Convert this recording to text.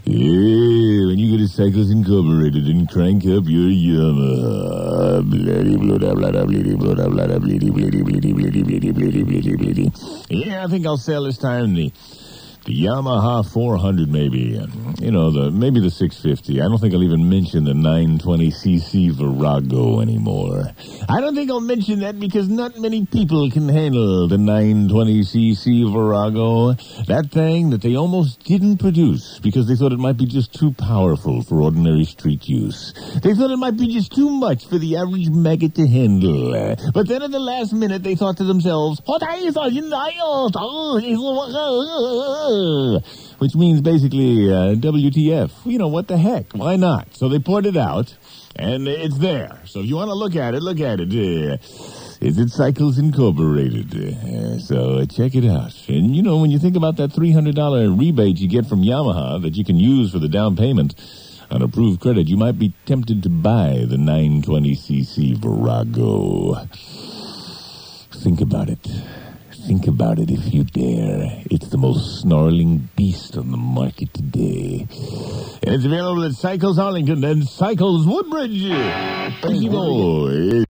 Yeah, when you go to Cycles Incorporated and crank up your Yamaha. Yeah, I think I'll sell this time the Yamaha 400 maybe. Maybe the 650. I don't think I'll even mention the 920cc Virago anymore. I don't think I'll mention that because not many people can handle the 920cc Virago. That thing that they almost didn't produce because they thought it might be just too powerful for ordinary street use. They thought it might be just too much for the average maggot to handle. But then at the last minute they thought to themselves, which means basically WTF. What the heck? Why not? So they poured it out, and it's there. So if you want to look at it. It's at Cycles Incorporated. So check it out. And, when you think about that $300 rebate you get from Yamaha that you can use for the down payment on approved credit, you might be tempted to buy the 920cc Virago. Think about it. Think about it if you dare. It's the most snarling beast on the market today. And it's available at Cycles Arlington and Cycles Woodbridge. Thank you, boy.